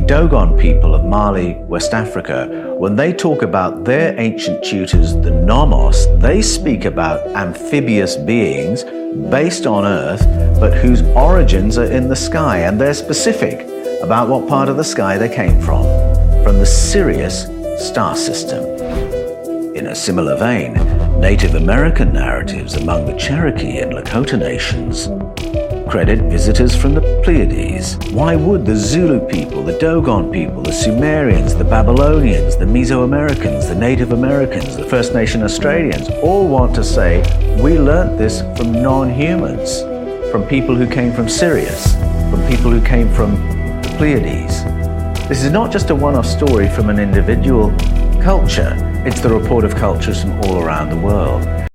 Dogon people of Mali, West Africa, when they talk about their ancient tutors, the Nomos, they speak about amphibious beings based on Earth, but whose origins are in the sky, and they're specific about what part of the sky they came from the Sirius star system. In a similar vein, Native American narratives among the Cherokee and Lakota nations credit visitors from the Pleiades. Why would the Zulu people, the Dogon people, the Sumerians, the Babylonians, the Mesoamericans, the Native Americans, the First Nation Australians all want to say, we learnt this from non-humans, from people who came from Sirius, from people who came from the Pleiades? This is not just a one-off story from an individual culture, it's the report of cultures from all around the world.